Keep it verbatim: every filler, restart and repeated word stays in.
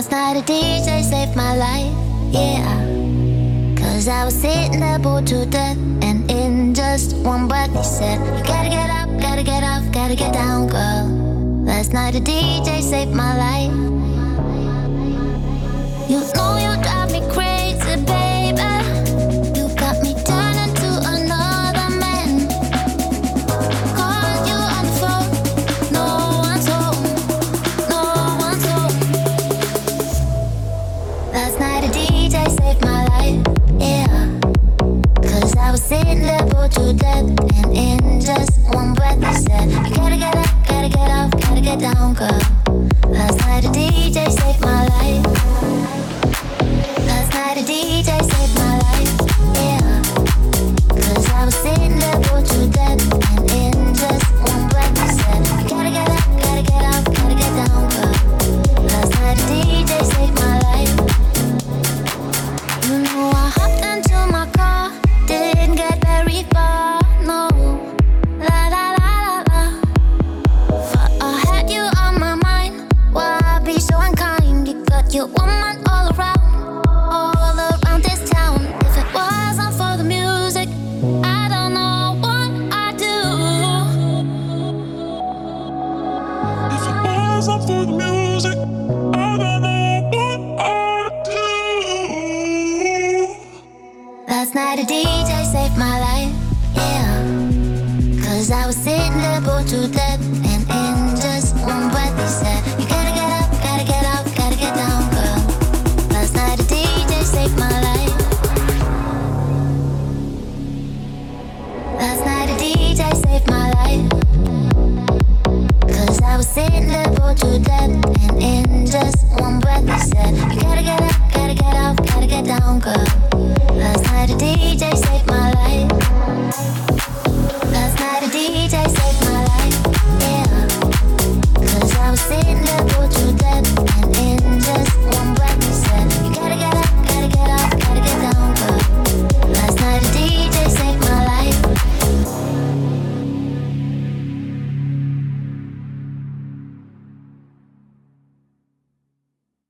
Last night a D J saved my life, yeah. Cause I was sitting there bored to death, and in just one breath he said, you gotta get up, gotta get off, gotta get down, girl. Last night a D J saved my life. You know you drive me crazy, baby. You got me turning to another man. Call you on the phone, no one's home, no one's home. Last night a D J saved my life, yeah. Cause I was sitting there bored to death, and in just one breath he said, you gotta get up, gotta get off, gotta get down, girl. Last night a D J saved my life. Last night a D J saved my life, yeah. Cause I was sitting there bored to death, and in just one breath he said, you gotta get up, gotta get off, gotta get down, girl. Last night a D J saved my life. You know I hopped into my car, didn't get very far, no. La la la la la. But I had you on my mind, why be so unkind? You got your woman all around, all around this town. If it wasn't for the music, I don't know what I'd do. If it wasn't for the music, I don't know what I'd do. Last night a D J saved my life.